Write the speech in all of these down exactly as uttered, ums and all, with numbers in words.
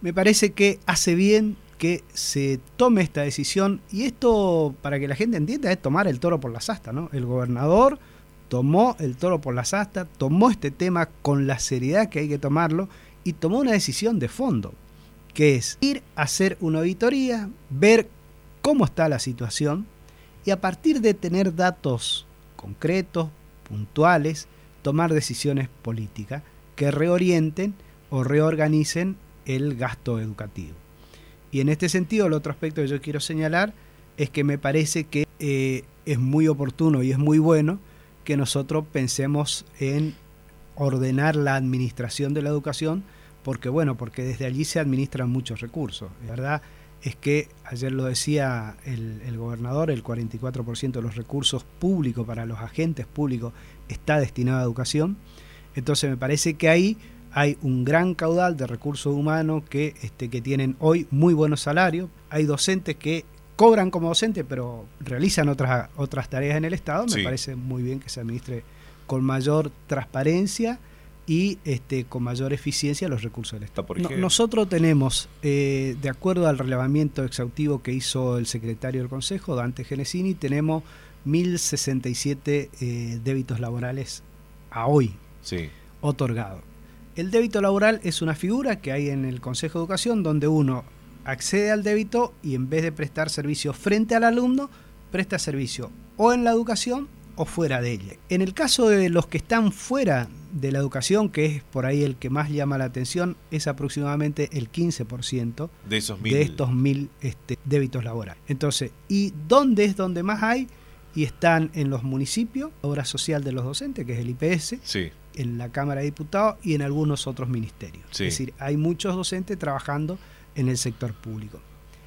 me parece que hace bien que se tome esta decisión, y esto, para que la gente entienda, es tomar el toro por las astas, ¿no? El gobernador tomó el toro por las astas, tomó este tema con la seriedad que hay que tomarlo y tomó una decisión de fondo, que es ir a hacer una auditoría, ver cómo está la situación y a partir de tener datos concretos, puntuales, tomar decisiones políticas que reorienten o reorganicen el gasto educativo. Y en este sentido, el otro aspecto que yo quiero señalar es que me parece que eh, es muy oportuno y es muy bueno que nosotros pensemos en ordenar la administración de la educación, porque bueno, porque desde allí se administran muchos recursos. La verdad es que, ayer lo decía el, el gobernador, el cuarenta y cuatro por ciento de los recursos públicos para los agentes públicos está destinado a educación. Entonces me parece que ahí hay un gran caudal de recursos humanos que, este, que tienen hoy muy buenos salarios. Hay docentes que cobran como docentes, pero realizan otras, otras tareas en el Estado. Me Sí. parece muy bien que se administre con mayor transparencia y este, con mayor eficiencia los recursos del Estado. No, nosotros tenemos, eh, de acuerdo al relevamiento exhaustivo que hizo el secretario del Consejo, Dante Genesini, tenemos mil sesenta y siete eh, débitos laborales a hoy sí. otorgados. El débito laboral es una figura que hay en el Consejo de Educación donde uno accede al débito y en vez de prestar servicio frente al alumno, presta servicio o en la educación o fuera de ella. En el caso de los que están fuera de la educación, que es por ahí el que más llama la atención, es aproximadamente el quince por ciento de, esos mil. de estos mil este, débitos laborales. Entonces, ¿y dónde es donde más hay? Y están en los municipios, obra social de los docentes, que es el I P S, sí. en la Cámara de Diputados y en algunos otros ministerios. Sí. Es decir, hay muchos docentes trabajando en el sector público.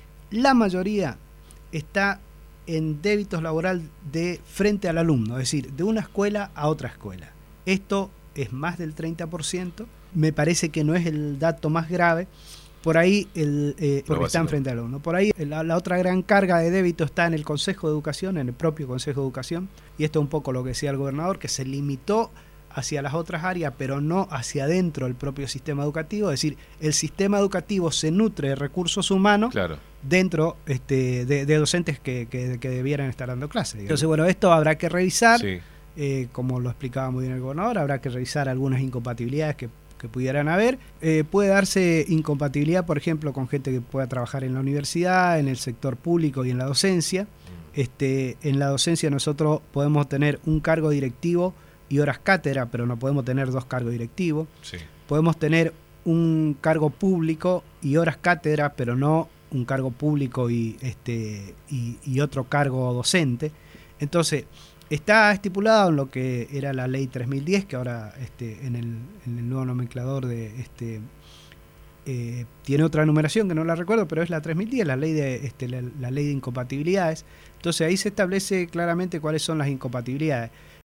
La mayoría está en débitos laboral de frente al alumno, es decir, de una escuela a otra escuela. Esto es más del treinta por ciento, me parece que no es el dato más grave, por ahí, el, eh, porque están frente al alumno. Por ahí la, la otra gran carga de débito está en el Consejo de Educación, en el propio Consejo de Educación, y esto es un poco lo que decía el gobernador, que se limitó hacia las otras áreas, pero no hacia adentro del propio sistema educativo. Es decir, el sistema educativo se nutre de recursos humanos claro. dentro este, de, de docentes que, que, que debieran estar dando clases. Entonces, bueno, esto habrá que revisar, sí. eh, como lo explicaba muy bien el gobernador, habrá que revisar algunas incompatibilidades que, que pudieran haber. Eh, puede darse incompatibilidad, por ejemplo, con gente que pueda trabajar en la universidad, en el sector público y en la docencia. Este, en la docencia nosotros podemos tener un cargo directivo y horas cátedra, pero no podemos tener dos cargos directivos. Sí. Podemos tener un cargo público y horas cátedra, pero no un cargo público y, este, y, y otro cargo docente. Entonces, está estipulado en lo que era la ley tres mil diez, que ahora este, en, el, en el nuevo nomenclador de este, eh, tiene otra numeración que no la recuerdo, pero es la tres mil diez, la ley de, este, la, la ley de incompatibilidades. Entonces ahí se establece claramente cuáles son las incompatibilidades.